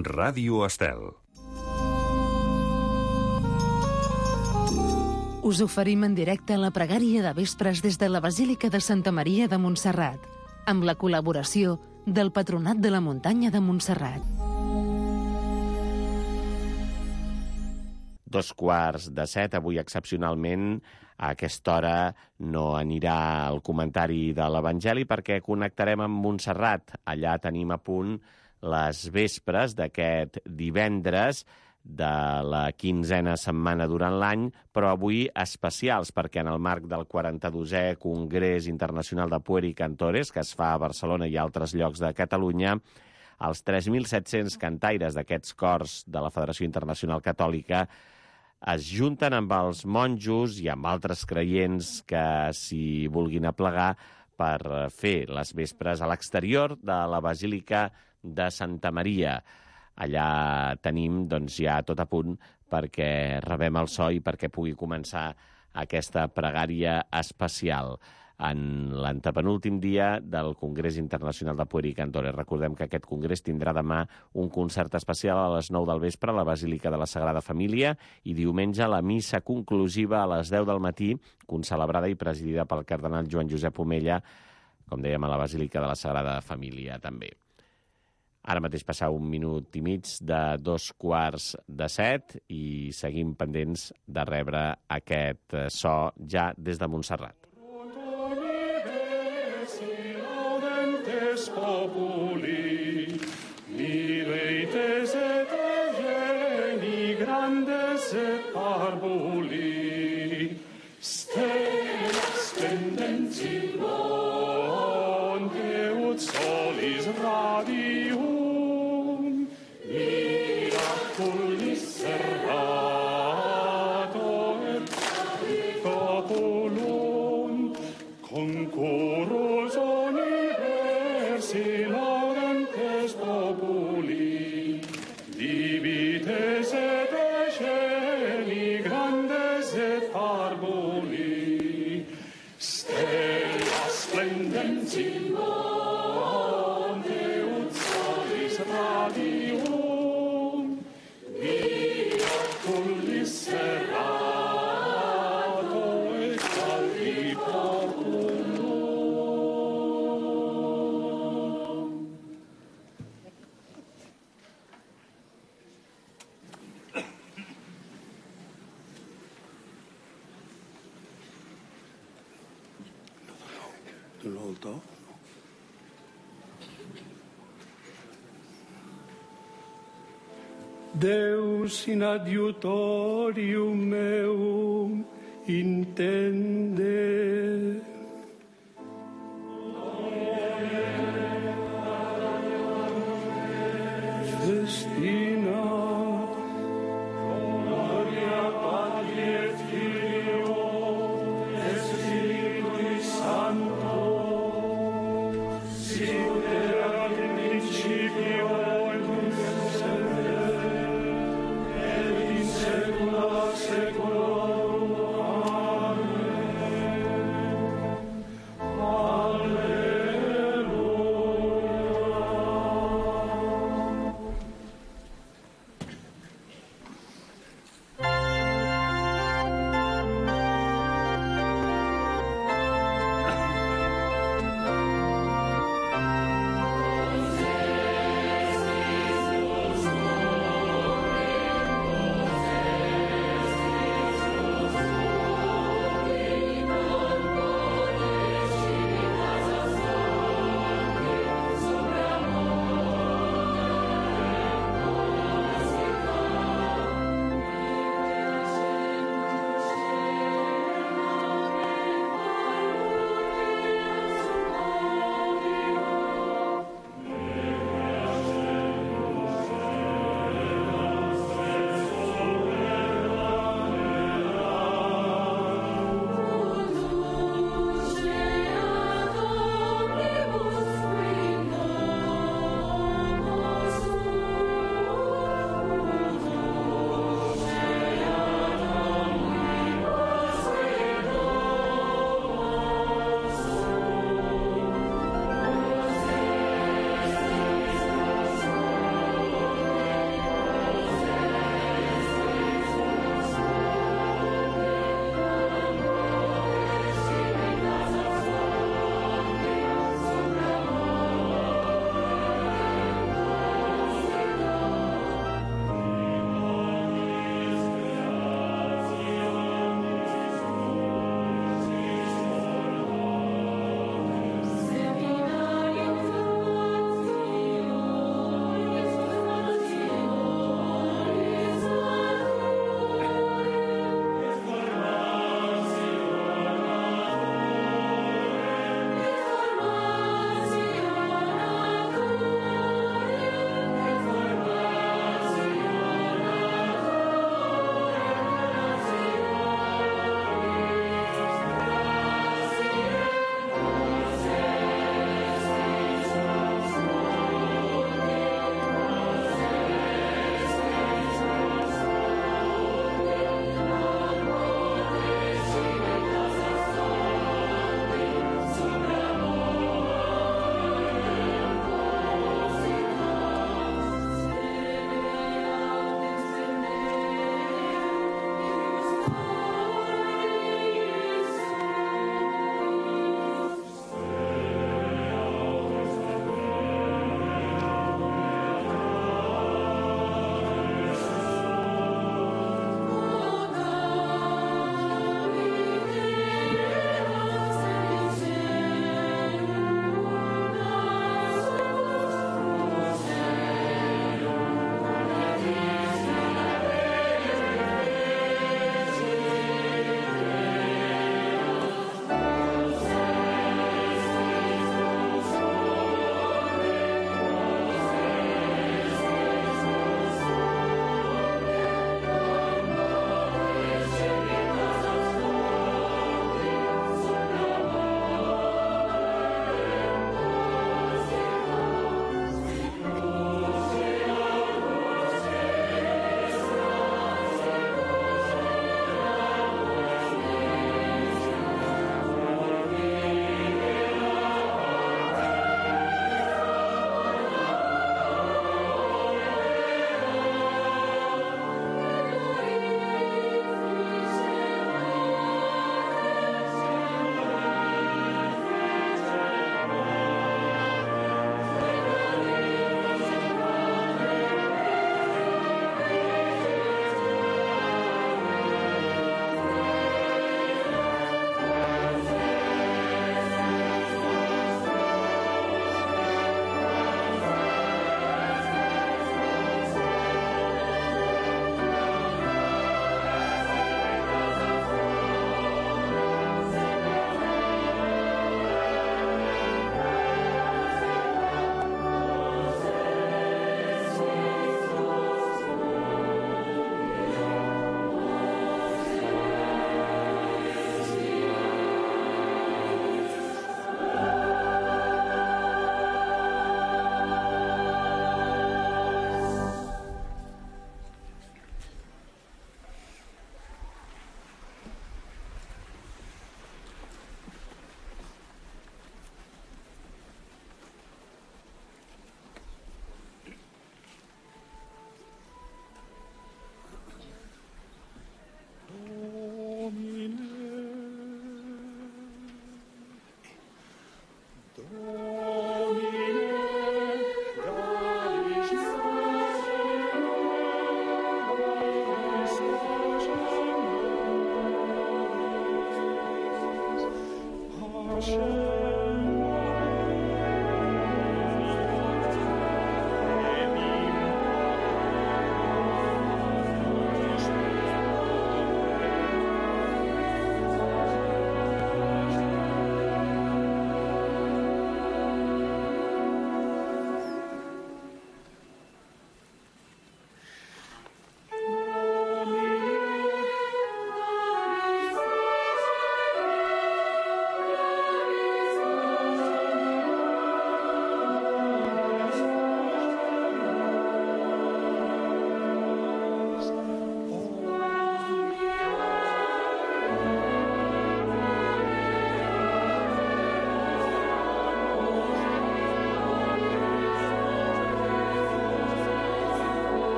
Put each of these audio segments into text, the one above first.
Ràdio Estel. Us oferim en directe la pregària de vespres des de la Basílica de Santa Maria de Montserrat, amb la col·laboració del Patronat de la Muntanya de Montserrat. 6:45, avui excepcionalment a aquesta hora no anirà el comentari de l'Evangeli perquè connectarem amb Montserrat. Allà tenim a punt les vespres d'aquest divendres de la 15a setmana durant l'any, però avui especials perquè en el marc del 42è Congrés Internacional de Pueri i Cantores, que es fa a Barcelona i altres llocs de Catalunya, els 3.700 cantaires d'aquests cors de la Federació Internacional Catòlica es junten amb els monjos i amb altres creients que s'hi vulguin aplegar per fer les vespres a l'exterior de la Basílica de Santa Maria. Allà tenim ja tot a punt perquè rebem el so i perquè pugui començar aquesta pregària especial en l'antepenúltim dia del Congrés Internacional de Pueri i Cantores. Recordem que aquest congrés tindrà demà un concert especial a les 9 del vespre a la Basílica de la Sagrada Família i diumenge la missa conclusiva a les 10 del matí, concelebrada i presidida pel cardenal Joan Josep Omella, com dèiem, a la Basílica de la Sagrada Família també. Ara mateix passar 1 minut i mig de 6:45 i seguim pendents de rebre aquest so ja des de Montserrat. Deus in adiutorium meum intende. Festina. Gloria Patri et Filio et Spiritui Sancto. Sicut erat in principio et nunc et semper seculorum. Amen. Alleluia.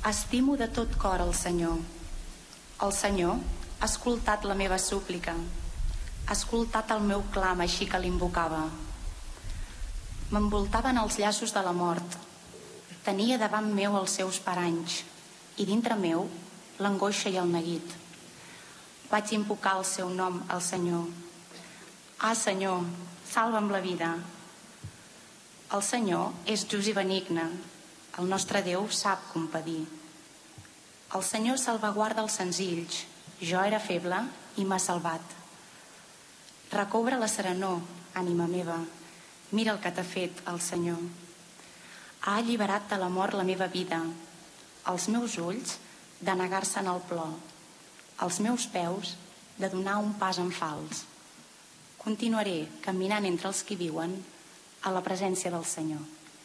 Estimo de tot cor el Senyor. El Senyor ha escoltat la meva súplica, ha escoltat el meu clam així que l'invocava. M'envoltaven els llaços de la mort, tenia davant meu els seus paranys i dintre meu l'angoixa i el neguit. Vaig invocar el seu nom, al Senyor. Ah, Senyor, salva'm la vida. El Senyor és just i benigne, el nostre Déu sap compadir. El Senyor salvaguarda els senzills, jo era feble i m'ha salvat. Recobra la serenor, ànima meva, mira el que t'ha fet el Senyor. Ha alliberat de la mort la meva vida, els meus ulls de negar-se en el plor, els meus peus de donar un pas en fals. Continuaré caminant entre els que viuen a la presència del Senyor.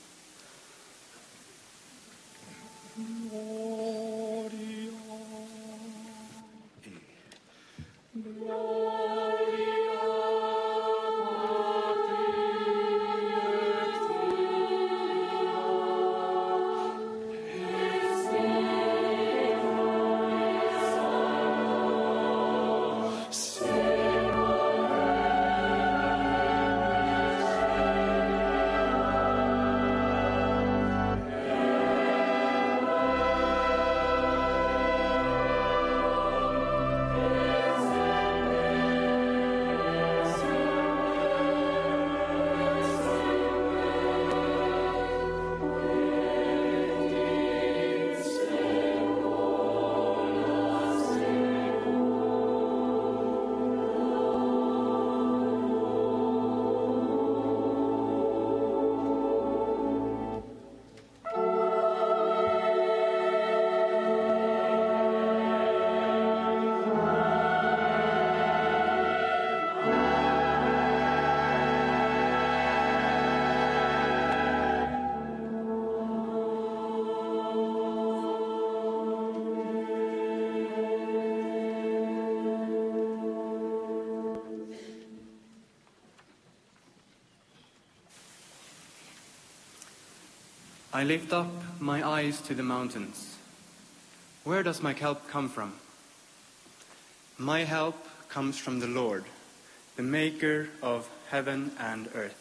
I lift up my eyes to the mountains. Where does my help come from? My help comes from the Lord, the maker of heaven and earth.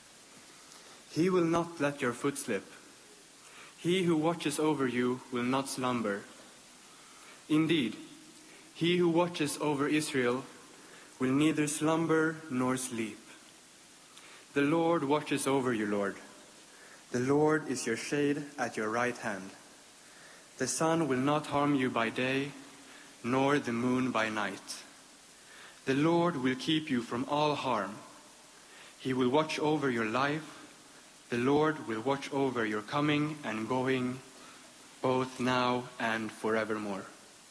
He will not let your foot slip. He who watches over you will not slumber. Indeed, he who watches over Israel will neither slumber nor sleep. The Lord watches over you, Lord. The Lord is your shade at your right hand. The sun will not harm you by day, nor the moon by night. The Lord will keep you from all harm. He will watch over your life. The Lord will watch over your coming and going, both now and forevermore.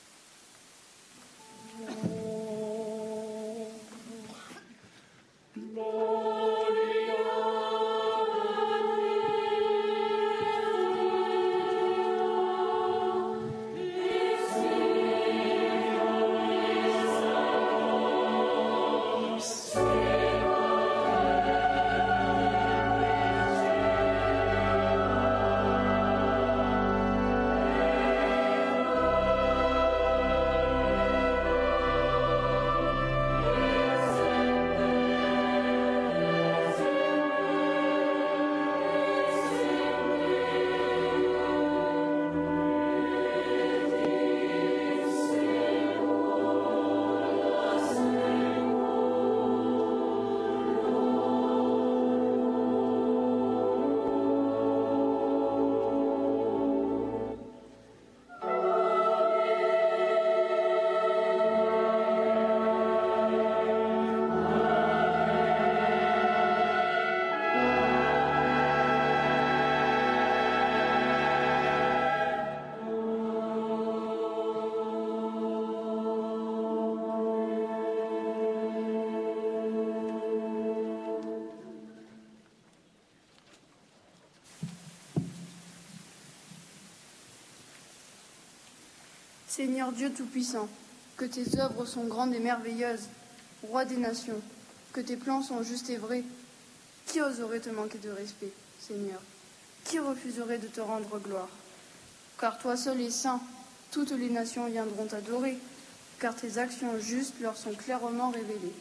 Seigneur Dieu Tout-Puissant, que tes œuvres sont grandes et merveilleuses, Roi des nations, que tes plans sont justes et vrais. Qui oserait te manquer de respect, Seigneur? Qui refuserait de te rendre gloire? Car toi seul es saint, toutes les nations viendront t'adorer, car tes actions justes leur sont clairement révélées.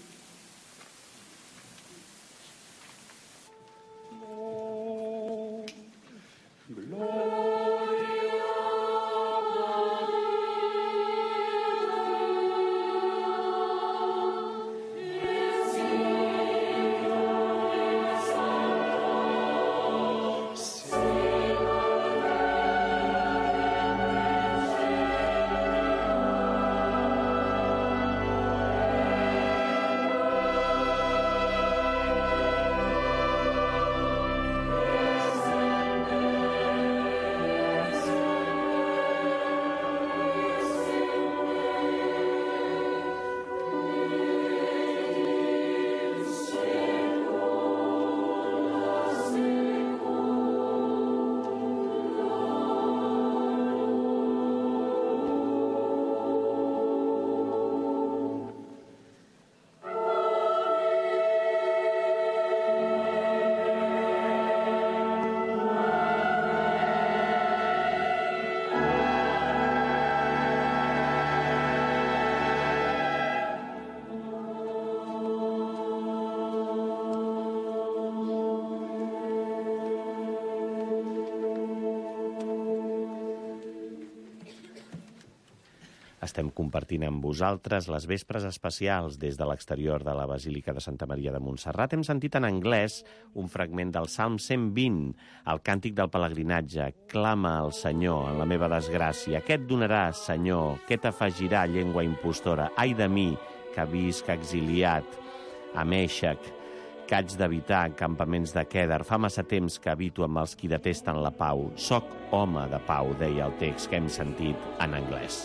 Estem compartint amb vosaltres les vespres especials des de l'exterior de la Basílica de Santa Maria de Montserrat. Hem sentit en anglès un fragment del Salm 120, el càntic del pelegrinatge. Clama al Senyor en la meva desgràcia. Què et donarà, Senyor? Què t'afegirà, llengua impostora? Ai de mi, que visc exiliat a Mèxec, que haig d'habitar en campaments de Quèdar. Fa massa temps que habito amb els qui detesten la pau. Soc home de pau, deia el text que hem sentit en anglès.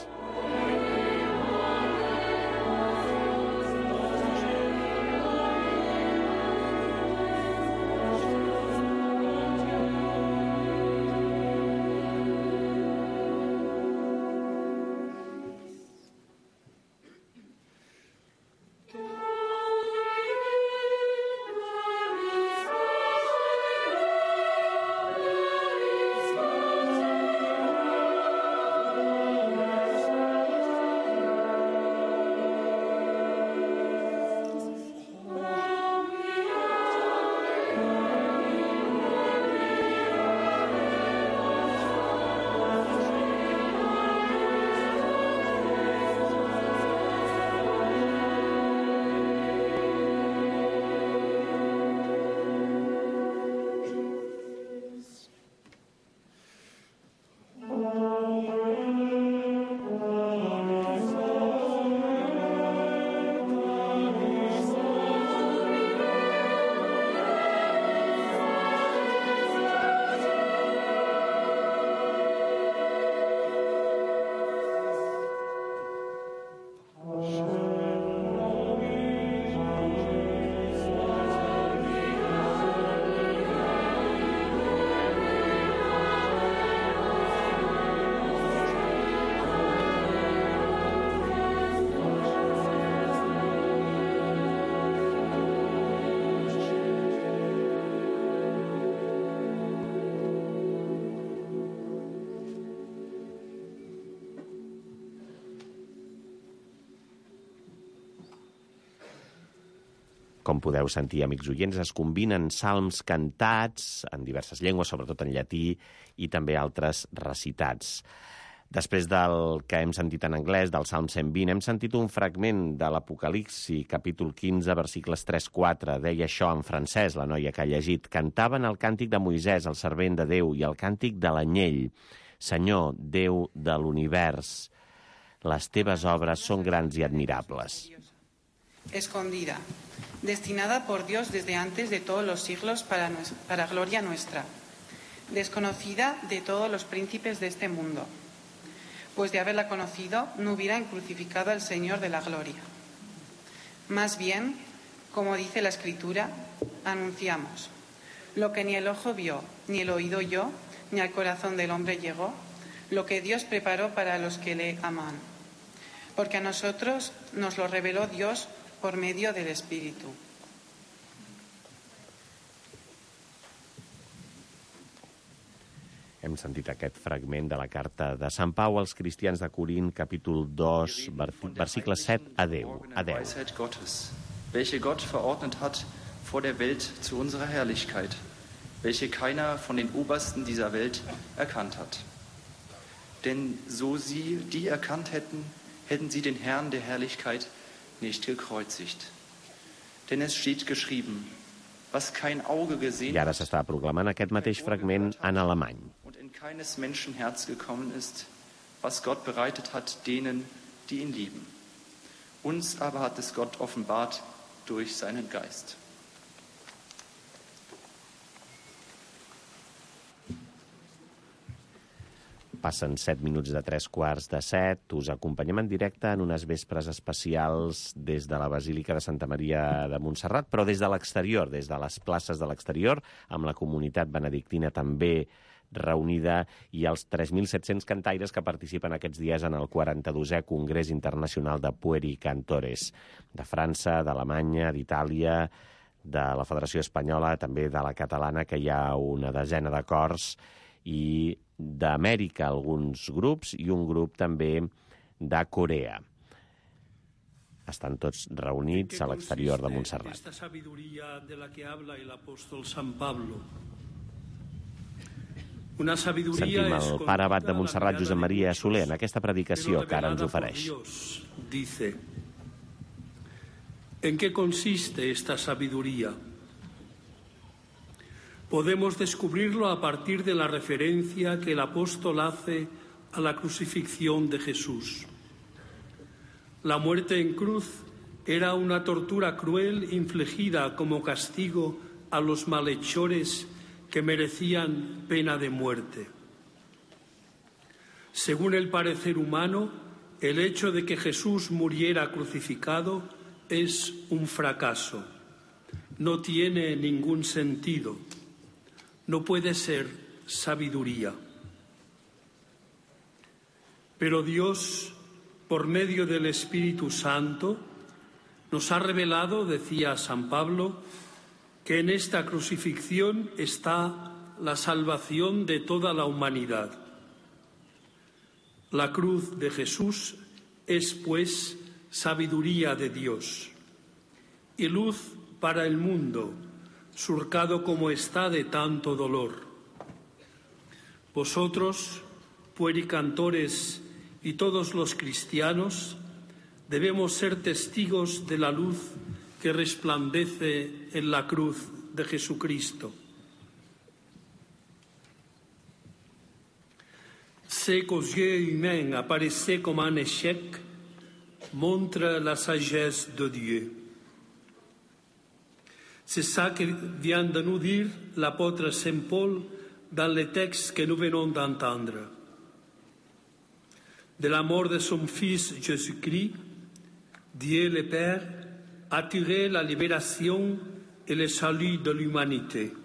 Com podeu sentir, amics oients, es combinen salms cantats en diverses llengües, sobretot en llatí, i també altres recitats. Després del que hem sentit en anglès, del Salm 120, hem sentit un fragment de l'Apocalipsi, capítol 15, versicles 3-4. Deia això en francès, la noia que ha llegit. Cantaven el càntic de Moisès, el servent de Déu, i el càntic de l'anyell. Senyor, Déu de l'univers, les teves obres són grans i admirables. Escondida, destinada por Dios desde antes de todos los siglos para gloria nuestra, desconocida de todos los príncipes de este mundo, pues de haberla conocido no hubieran crucificado al Señor de la gloria. Más bien, como dice la Escritura, anunciamos lo que ni el ojo vio, ni el oído oyó, ni al corazón del hombre llegó, lo que Dios preparó para los que le aman, porque a nosotros nos lo reveló Dios por medio del Espíritu. Hem sentit aquest fragment de la carta de Sant Pau als cristians de Corint, capítol 2, versicles 7 a 10. Weisheit Gottes, welche Gott verordnet hat vor der Welt zu unserer Herrlichkeit, welche keiner von den Obersten dieser Welt erkannt hat. Denn so sie die erkannt hätten, hätten sie den Herrn der Herrlichkeit nicht gekreuzigt. Denn es steht geschrieben, was kein Auge gesehen I ara s'està proclamant aquest mateix fragment en alemany. und in keines Menschen Herz gekommen ist, was Gott bereitet hat denen, die ihn lieben. Uns aber hat es Gott offenbart durch seinen Geist. Passen 7 minuts de 3:45. Us acompanyem en directe en unes vespres especials des de la Basílica de Santa Maria de Montserrat, però des de l'exterior, des de les places de l'exterior, amb la comunitat benedictina també reunida i els 3.700 cantaires que participen aquests dies en el 42è Congrés Internacional de Puericantores, de França, d'Alemanya, d'Itàlia, de la Federació Espanyola, també de la catalana, que hi ha una desena de cors, i d'Amèrica alguns grups i un grup també de Corea. Estan tots reunits a l'exterior de Montserrat. Esta sabiduría de la que habla el apóstol San Pablo. Una sabiduría Sentim el pare abat de Montserrat, Josep Maria Soler, en aquesta predicació que ara ens ofereix. Dice: ¿en qué consiste esta sabiduría? Podemos descubrirlo a partir de la referencia que el apóstol hace a la crucifixión de Jesús. La muerte en cruz era una tortura cruel infligida como castigo a los malhechores que merecían pena de muerte. Según el parecer humano, el hecho de que Jesús muriera crucificado es un fracaso. No tiene ningún sentido. No puede ser sabiduría. Pero Dios, por medio del Espíritu Santo, nos ha revelado, decía San Pablo, que en esta crucifixión está la salvación de toda la humanidad. La cruz de Jesús es, pues, sabiduría de Dios y luz para el mundo, surcado como está de tanto dolor. Vosotros, puericantores y todos los cristianos, debemos ser testigos de la luz que resplandece en la cruz de Jesucristo. Ce qu'aux yeux humains apparaissait comme un échec montre la sagesse de Dieu. C'est ça que vient de nous dire l'apôtre Saint Paul dans le texte que nous venons d'entendre. De la mort de son Fils Jésus-Christ, Dieu le Père a tiré la libération et le salut de l'humanité.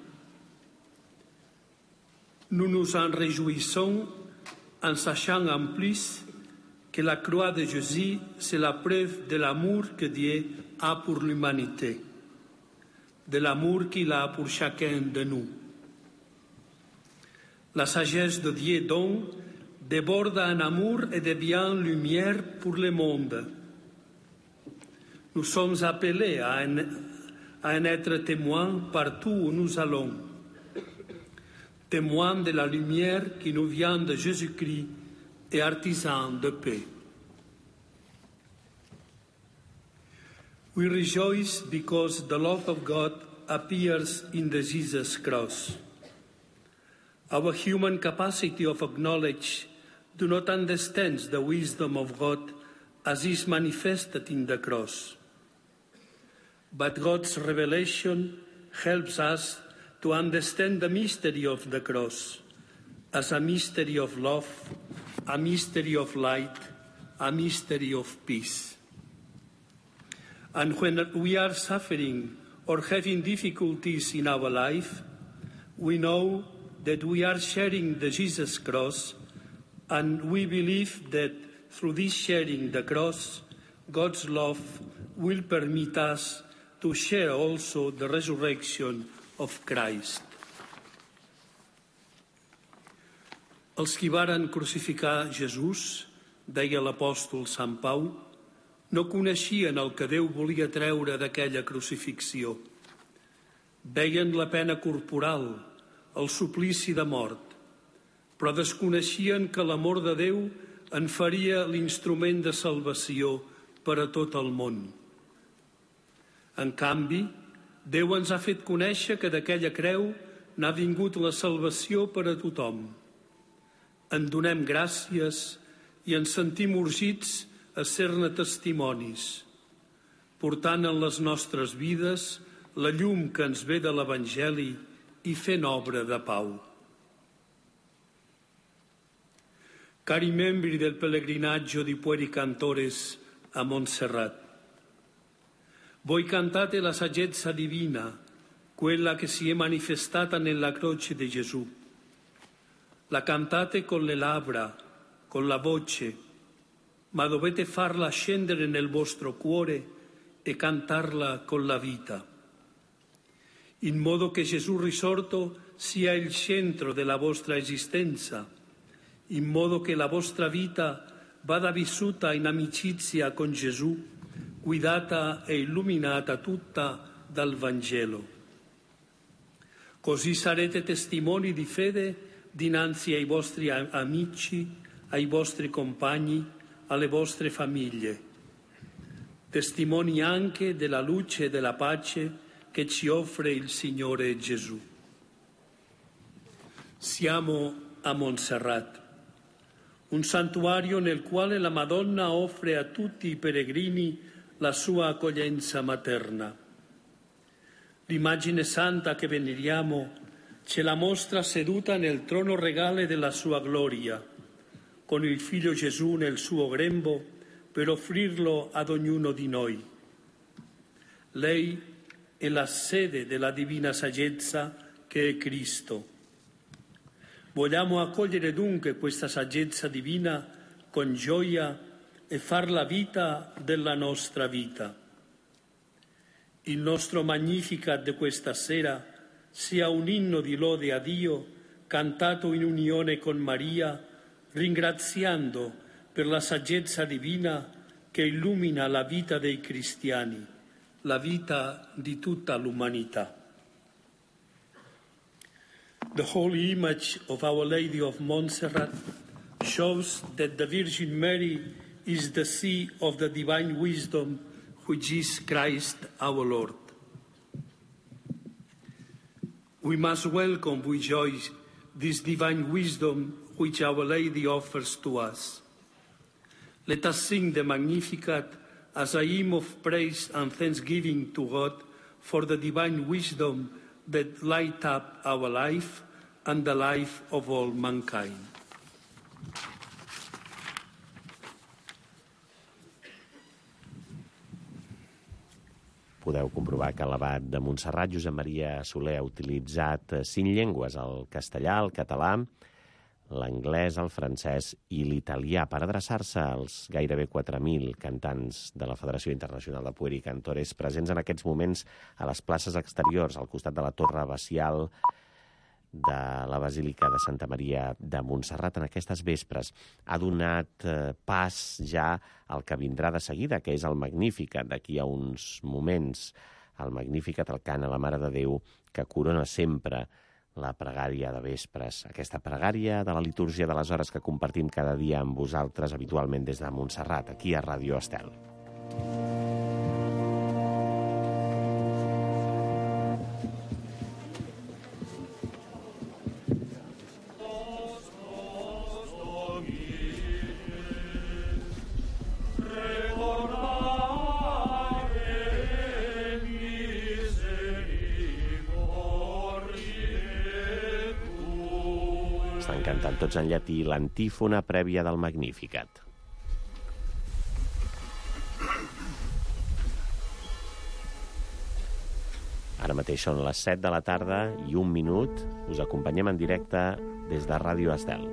Nous nous en réjouissons en sachant en plus que la croix de Jésus, c'est la preuve de l'amour que Dieu a pour l'humanité, de l'amour qu'il a pour chacun de nous. La sagesse de Dieu, donc, déborde en amour et devient lumière pour le monde. Nous sommes appelés à en être témoins partout où nous allons, témoins de la lumière qui nous vient de Jésus-Christ et artisans de paix. We rejoice because the love of God appears in the Jesus cross. Our human capacity of knowledge do not understand the wisdom of God as is manifested in the cross. But God's revelation helps us to understand the mystery of the cross as a mystery of love, a mystery of light, a mystery of peace. And when we are suffering or having difficulties in our life, we know that we are sharing the Jesus cross, and we believe that through this sharing the cross, God's love will permit us to share also the resurrection of Christ. Els qui varen crucificar Jesús, deia l'apòstol Sant Pau, no coneixien el que Déu volia treure d'aquella crucifixió. Veien la pena corporal, el suplici de mort, però desconeixien que l'amor de Déu en faria l'instrument de salvació per a tot el món. En canvi, Déu ens ha fet conèixer que d'aquella creu n'ha vingut la salvació per a tothom. En donem gràcies i ens sentim urgits a ser-ne testimonis, portant en les nostres vides la llum que ens ve de l'Evangeli i fent obra de pau. Cari membri del pellegrinaggio di Pueri Cantores a Montserrat, voi cantate la saggezza divina, quella che si è manifestata nella croce di Gesù. La cantate con le labbra, con la voce, ma dovete farla scendere nel vostro cuore e cantarla con la vita, in modo che Gesù risorto sia il centro della vostra esistenza, in modo che la vostra vita vada vissuta in amicizia con Gesù, guidata e illuminata tutta dal Vangelo. Così sarete testimoni di fede dinanzi ai vostri amici, ai vostri compagni, alle vostre famiglie, testimoni anche della luce e della pace che ci offre il Signore Gesù. Siamo a Montserrat, un santuario nel quale la Madonna offre a tutti i pellegrini la sua accoglienza materna. L'immagine santa che veneriamo ce la mostra seduta nel trono regale della sua gloria, con il Figlio Gesù nel suo grembo per offrirlo ad ognuno di noi. Lei è la sede della divina saggezza che è Cristo. Vogliamo accogliere dunque questa saggezza divina con gioia e farla vita della nostra vita. Il nostro Magnificat di questa sera sia un inno di lode a Dio cantato in unione con Maria, ringraziando per la saggezza divina che illumina la vita dei cristiani, la vita di tutta l'umanità. The holy image of Our Lady of Montserrat shows that the Virgin Mary is the sea of the divine wisdom which is Christ our Lord. We must welcome with joy this divine wisdom which Our Lady offers to us. Let us sing the Magnificat as a hymn of praise and thanksgiving to God for the divine wisdom that light up our life and the life of all mankind. Podeu comprovar que l'abat de Montserrat, Josep Maria Soler, ha utilitzat 5 llengües, el castellà, el català, l'anglès, el francès i l'italià, per adreçar-se als gairebé 4.000 cantants de la Federació Internacional de Pueri Cantores presents en aquests moments a les places exteriors, al costat de la torre abacial de la Basílica de Santa Maria de Montserrat en aquestes vespres. Ha donat pas ja al que vindrà de seguida, que és el Magnificat, d'aquí a uns moments. El Magnificat, el cant a la Mare de Déu, que corona sempre la pregària de vespres. Aquesta pregària de la litúrgia de les hores que compartim cada dia amb vosaltres, habitualment des de Montserrat, aquí a Ràdio Estel. Estan cantant tots en llatí l'antífona prèvia del Magnificat. Ara mateix són les 7 de la tarda i 1 minut. Us acompanyem en directe des de Ràdio Estel.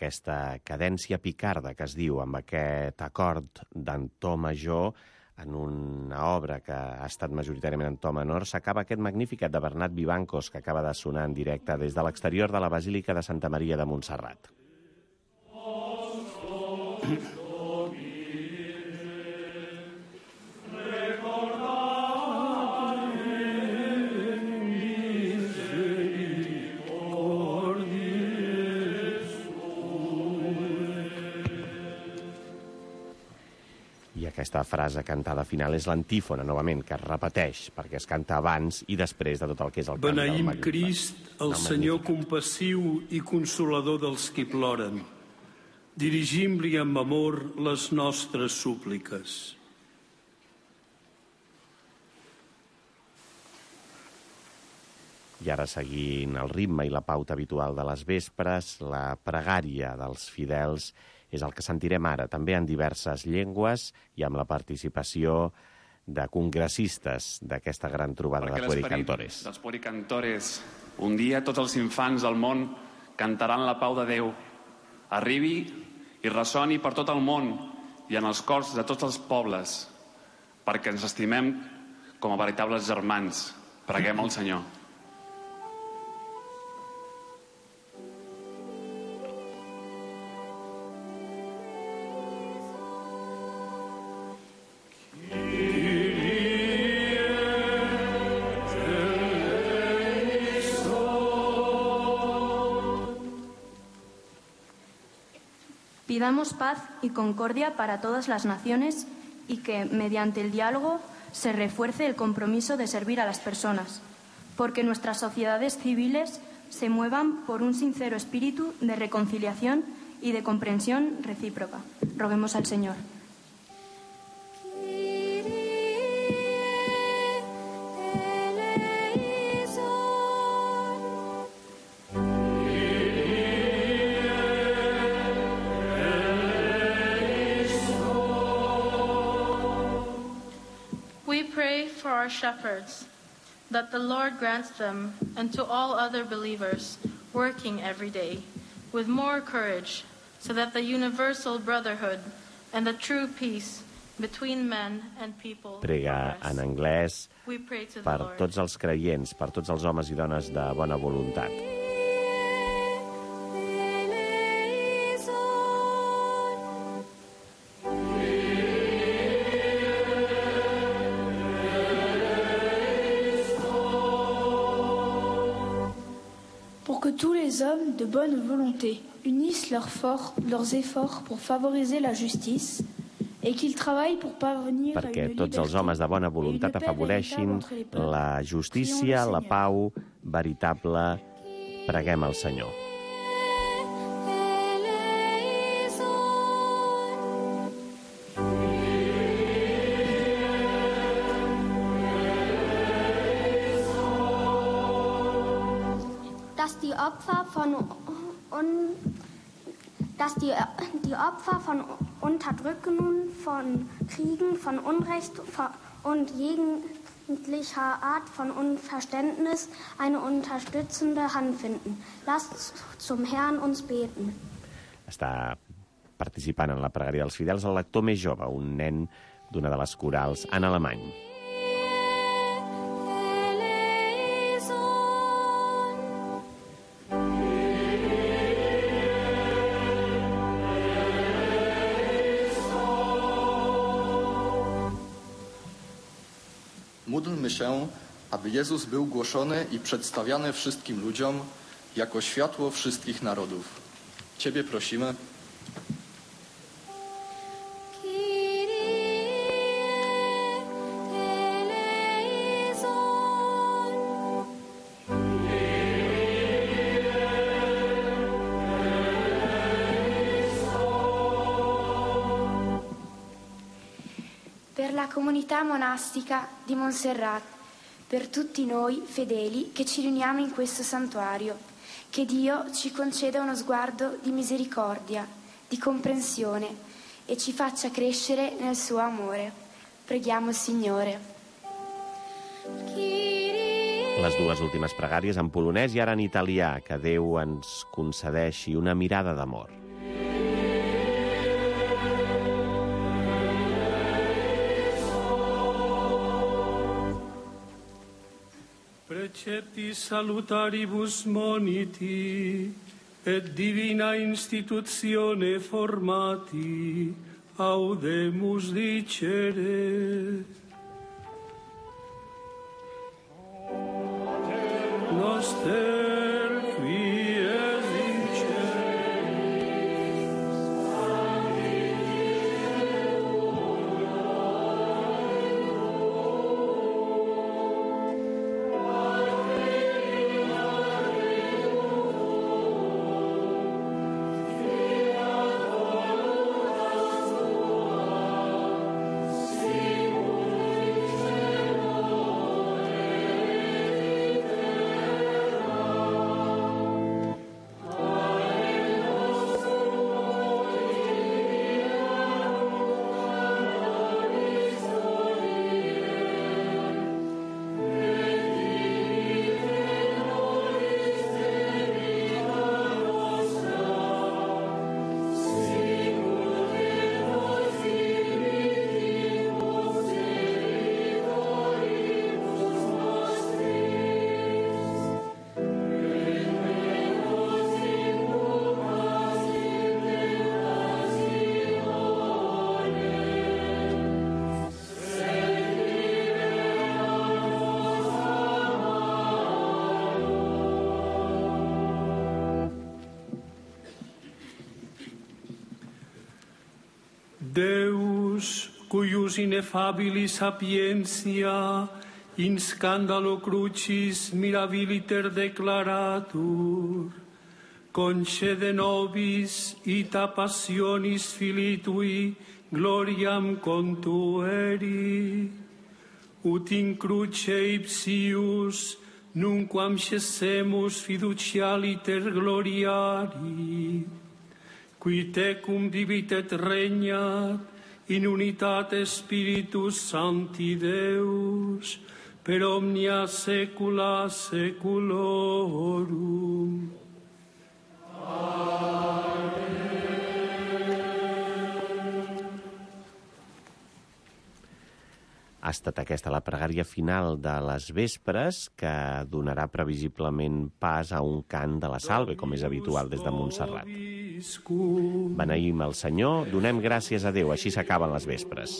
aquesta cadència picarda que es diu, amb aquest acord d'en to major, en una obra que ha estat majoritàriament en to menor, s'acaba aquest Magnificat de Bernat Vivancos, que acaba de sonar en directe des de l'exterior de la Basílica de Santa Maria de Montserrat. I aquesta frase cantada final és l'antífona, novament, que es repeteix, perquè es canta abans i després de tot el que és el cant del Beneïm Magnificat. Crist, el Senyor compassiu i consolador dels qui ploren. Dirigim-li amb amor les nostres súpliques. I ara, seguint el ritme i la pauta habitual de les vespres, la pregària dels fidels és el que sentirem ara, també en diverses llengües i amb la participació de congressistes d'aquesta gran trobada de puericantores. Dels puericantores, un dia tots els infants del món cantaran la pau de Déu. Arribi i ressoni per tot el món i en els cors de tots els pobles, perquè ens estimem com a veritables germans. Preguem al Senyor. Pidamos paz y concordia para todas las naciones y que, mediante el diálogo, se refuerce el compromiso de servir a las personas, porque nuestras sociedades civiles se muevan por un sincero espíritu de reconciliación y de comprensión recíproca. Roguemos al Señor. Our shepherds, that the Lord grants them and to all other believers working every day with more courage, so that the universal brotherhood and the true peace between men and people Prega en anglès per tots els creients, per tots els homes i dones de bona voluntat. Tous les hommes de bonne volonté unissent leurs efforts pour favoriser la justice et qu'ils travaillent pour parvenir à une perquè tots els liberté homes de bona voluntat afavoreixin la justícia, la pau veritable. Preguem al Senyor. Dass die Opfer von Unterdrückungen, von Kriegen, von Unrecht und jeglicher Art von Unverständnis eine unterstützende Hand finden. Lasst zum Herrn uns beten. Està participant en la pregària dels fidels el lector més jove, un nen d'una de les corals en alemany. Módlmy się, aby Jezus był głoszony i przedstawiany wszystkim ludziom jako światło wszystkich narodów. Ciebie prosimy. Per la comunità monastica di Montserrat, per tutti noi fedeli che ci riuniamo in questo santuario, che Dio ci conceda uno sguardo di misericordia, di comprensione e ci faccia crescere nel suo amore. Preghiamo il Signore. Les dues últimes pregàries en polonès i ara en italià, que Déu ens concedeixi una mirada d'amor. Recepti salutaribus moniti, et divina institutione formati, audemus dicere. Noster qui es in Deus, cuius ineffabili sapientia in scandalo crucis mirabiliter declaratur, concede nobis ita passionis Filii Tui gloriam contueri, ut in cruce ipsius nunquam cessemus fiducialiter gloriari, qui tecum vivit et regnat in unitate Spiritus Sancti Deus, per omnia saecula saeculorum. Ha estat aquesta la pregària final de les vespres, que donarà previsiblement pas a un cant de la salve, com és habitual des de Montserrat. Beneïm el Senyor, donem gràcies a Déu, així s'acaben les vespres.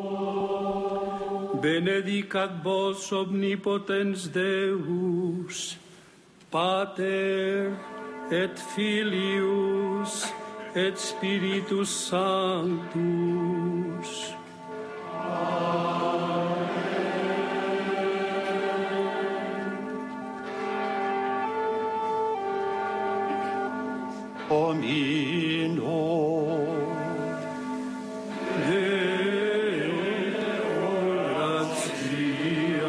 Benedicat vos omnipotens Deus, Pater et Filius et Spiritus Sanctus. Omino Deo gratias.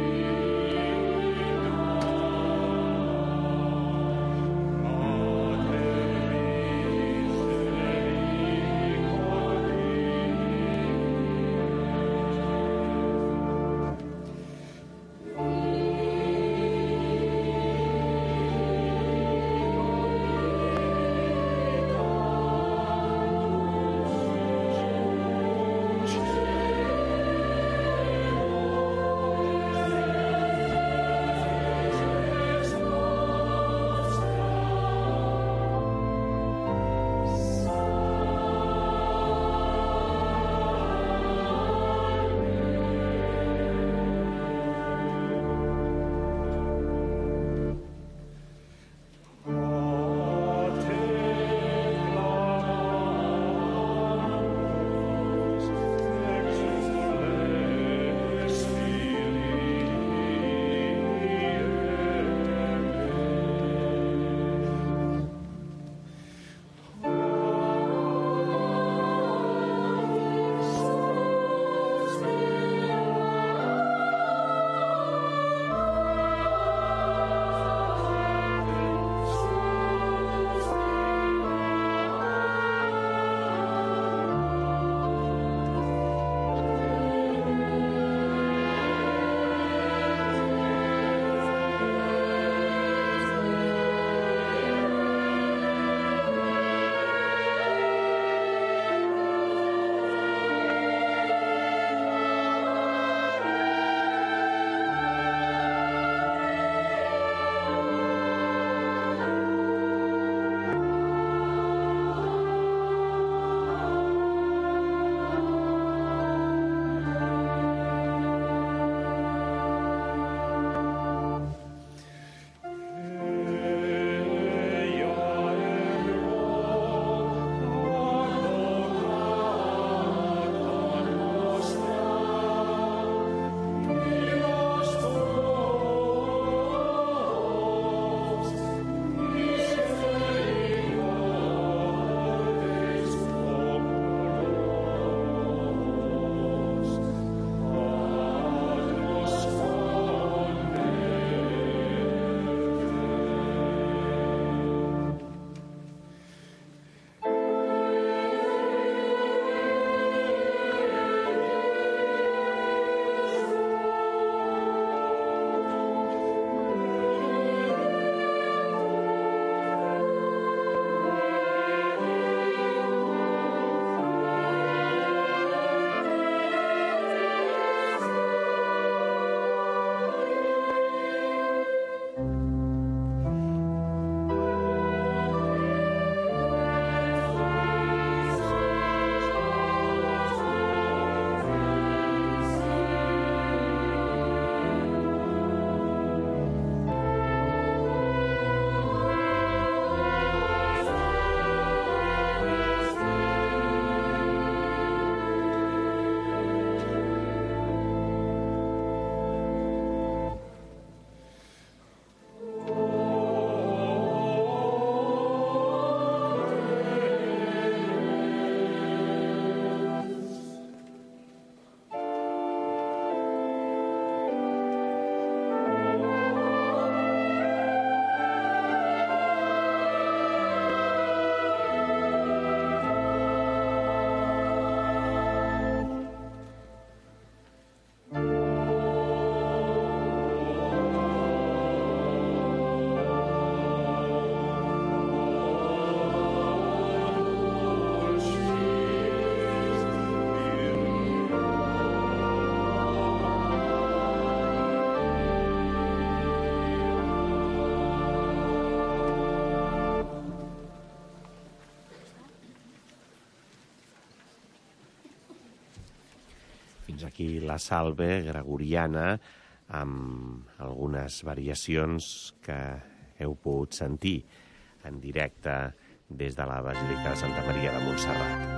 Salve Fins aquí la salve gregoriana, amb algunes variacions que heu pogut sentir en directe des de la Basílica de Santa Maria de Montserrat.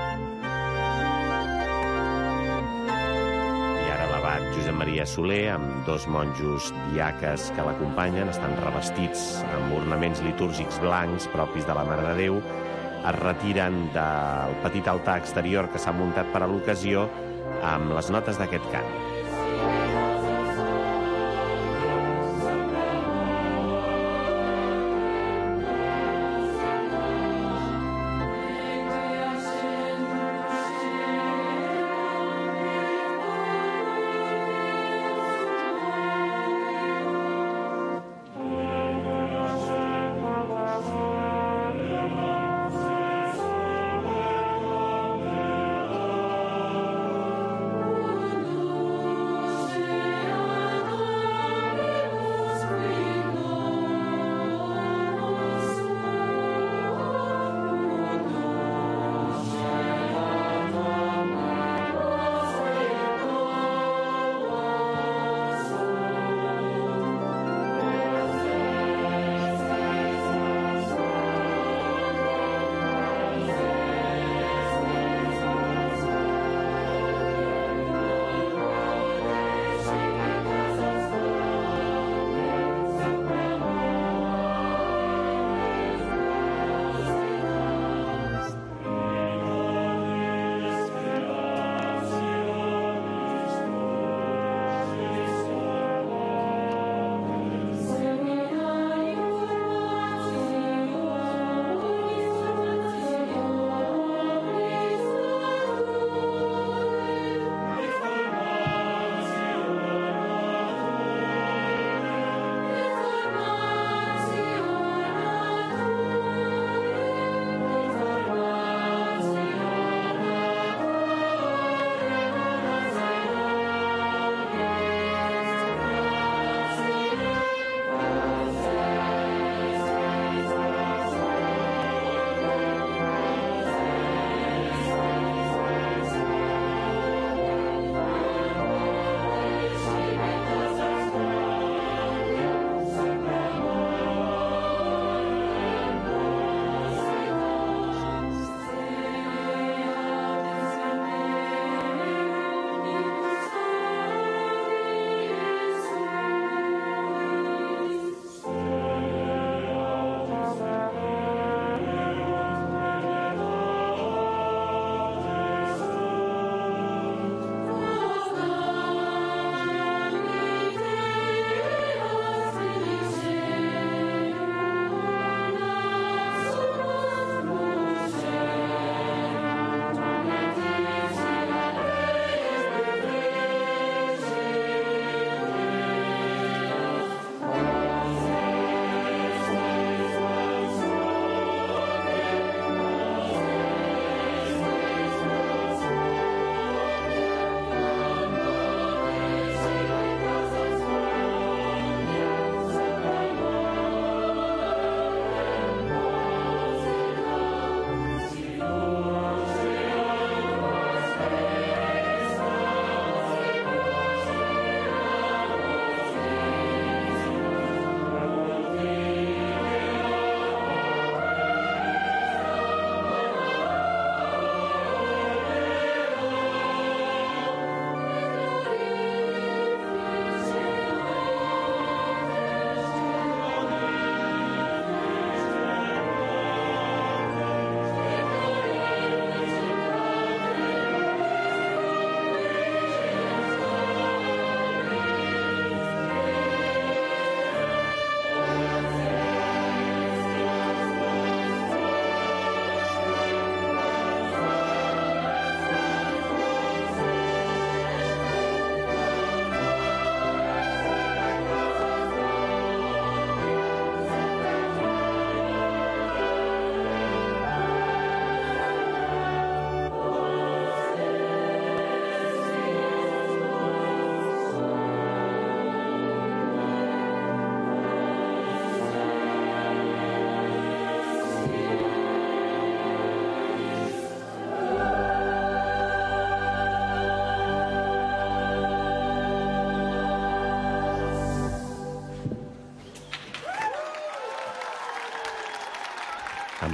I ara l'abat Josep Maria Soler, amb 2 monjos diaques que l'acompanyen, estan revestits amb ornaments litúrgics blancs propis de la Mare de Déu, es retiren del petit altar exterior que s'ha muntat per a l'ocasió amb les notes d'aquest cant.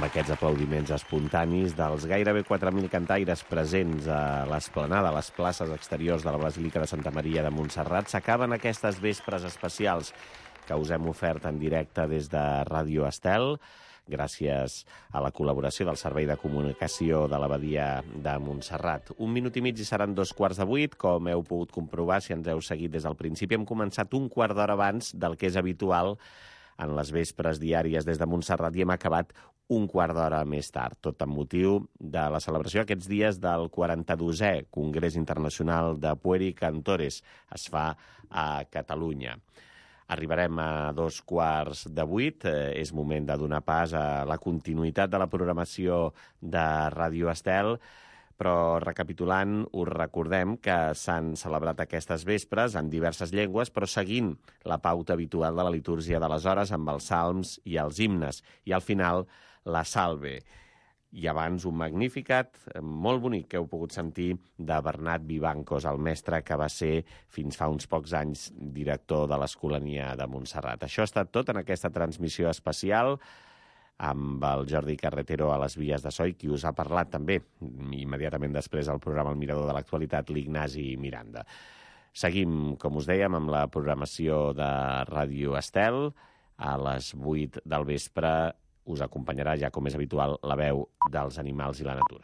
amb aquests aplaudiments espontanis dels gairebé 4.000 cantaires presents a l'esplanada, a les places exteriors de la Basílica de Santa Maria de Montserrat, s'acaben aquestes vespres especials que us hem ofert en directe des de Ràdio Estel, gràcies a la col·laboració del Servei de Comunicació de l'Abadia de Montserrat. 1 minut i mig i seran 7:15, com heu pogut comprovar si ens heu seguit des del principi. Hem començat un quart d'hora abans del que és habitual en les vespres diàries des de Montserrat i hem acabat un quart d'hora més tard, tot amb motiu de la celebració aquests dies del 42è Congrés Internacional de Pueri-Cantores. Es fa a Catalunya. Arribarem a 7:15. És moment de donar pas a la continuïtat de la programació de Ràdio Estel, però recapitulant, us recordem que s'han celebrat aquestes vespres en diverses llengües, però seguint la pauta habitual de la litúrgia de les hores amb els salms i els himnes. I al final, la salve. I abans un Magnificat molt bonic que heu pogut sentir de Bernat Vivancos, el mestre que va ser fins fa uns pocs anys director de l'Escolania de Montserrat. Això ha estat tot en aquesta transmissió especial amb el Jordi Carretero a les vies de so i qui us ha parlat també immediatament després al programa El Mirador de l'Actualitat, l'Ignasi Miranda. Seguim, com us dèiem, amb la programació de Ràdio Estel. A les 8 del vespre us acompanyarà, ja com és habitual, la veu dels animals i la natura.